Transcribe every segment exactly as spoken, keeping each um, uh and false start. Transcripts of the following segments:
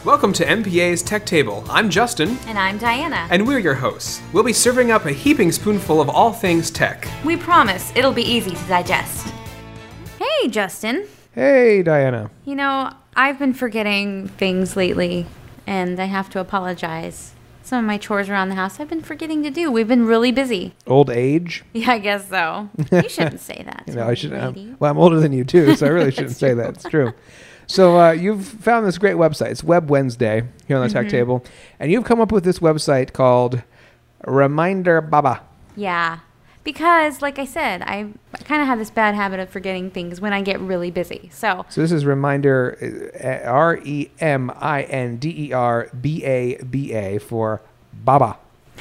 Welcome to M P A's Tech Table. I'm Justin. And I'm Diana. And we're your hosts. We'll be serving up a heaping spoonful of all things tech. We promise it'll be easy to digest. Hey, Justin. Hey, Diana. You know, I've been forgetting things lately, and I have to apologize. Some of my chores around the house I've been forgetting to do. We've been really busy. Old age? Yeah, I guess so. You shouldn't say that. you know, I should. Um, well, I'm older than you too, so I really shouldn't say that. It's true. So uh, you've found this great website. It's Web Wednesday here on the mm-hmm. Tech Table, and you've come up with this website called Reminder Baba. Yeah, because like I said, I kind of have this bad habit of forgetting things when I get really busy. So, so this is Reminder, uh, R E M I N D E R B A B A for Baba.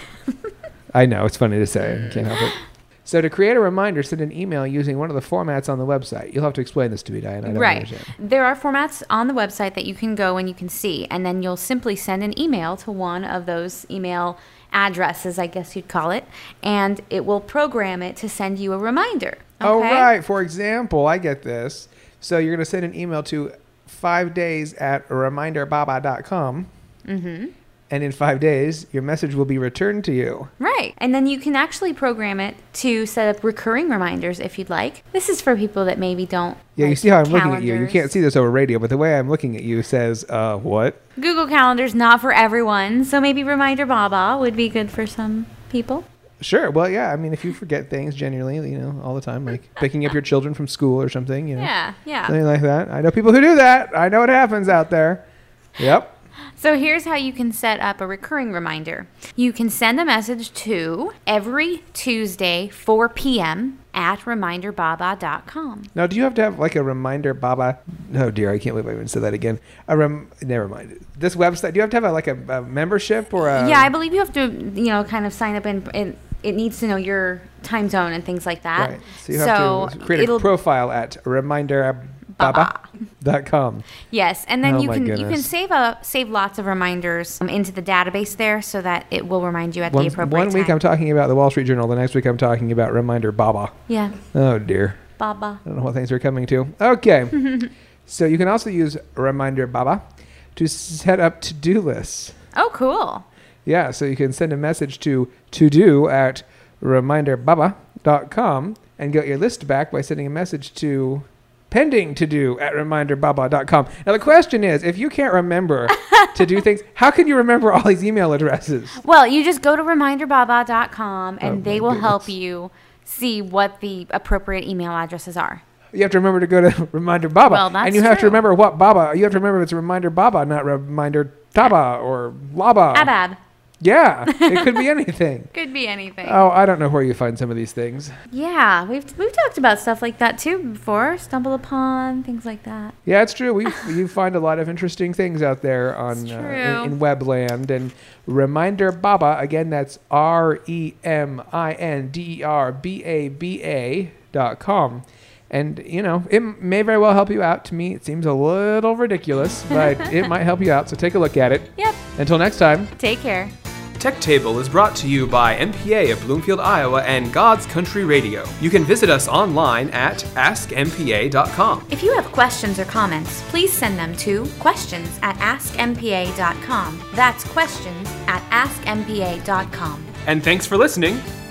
I know, it's funny to say. I can't help it. So to create a reminder, send an email using one of the formats on the website. You'll have to explain this to me, Diana. I don't right. understand. There are formats on the website that you can go and you can see, and then you'll simply send an email to one of those email addresses, I guess you'd call it, and it will program it to send you a reminder. Okay? Oh, right. For example, I get this. So you're going to send an email to five days at reminder baba dot com. Mm-hmm. And in five days, your message will be returned to you. Right. And then you can actually program it to set up recurring reminders if you'd like. This is for people that maybe don't. Yeah, like you see how I'm calendars. looking at you. You can't see this over radio, but the way I'm looking at you says, uh, what? Google Calendar's not for everyone. So maybe Reminder Baba would be good for some people. Sure. Well, yeah. I mean, if you forget things generally, you know, all the time, like picking up your children from school or something, you know. Yeah, yeah. Something like that. I know people who do that. I know what happens out there. Yep. So here's how you can set up a recurring reminder. You can send a message to every Tuesday, four p.m. at reminder baba dot com. Now, do you have to have like a Reminder Baba? Oh, dear. I can't believe I even said that again. A rem- Never mind. This website, do you have to have a, like a, a membership or a... Yeah, I believe you have to, you know, kind of sign up and, and it needs to know your time zone and things like that. Right. So you have so to create a profile at reminder baba dot com. Yes, and then oh you can goodness. you can save a save lots of reminders um, into the database there so that it will remind you at one, the appropriate One week time. I'm talking about the Wall Street Journal. The next week I'm talking about Reminder Baba. Yeah. Oh dear. Baba. I don't know what things are coming to. Okay. So you can also use Reminder Baba to set up to-do lists. Oh, cool. Yeah, so you can send a message to to-do at reminder baba dot com and get your list back by sending a message to pending to do at reminder baba dot com. Now the question is, if you can't remember to do things, how can you remember all these email addresses? Well, you just go to reminder baba dot com and oh they will goodness. help you see what the appropriate email addresses are. You have to remember to go to Reminder Baba. Well, that's and you have true. to remember what Baba. You have to remember it's Reminder Baba, not Reminder Taba or Laba. Abab. Yeah, it could be anything. Could be anything. Oh, I don't know where you find some of these things. Yeah, we've we've talked about stuff like that too before. Stumble upon things like that. Yeah, it's true. We you find a lot of interesting things out there on uh, in, in Webland. And Reminder Baba, again, that's R E M I N D E R B A B A dot com. And, you know, it may very well help you out. To me, it seems a little ridiculous, but it might help you out. So take a look at it. Yep. Until next time. Take care. Tech Table is brought to you by M P A of Bloomfield, Iowa and God's Country Radio. You can visit us online at ask m p a dot com. If you have questions or comments, please send them to questions at ask m p a dot com. That's questions at ask m p a dot com. And thanks for listening.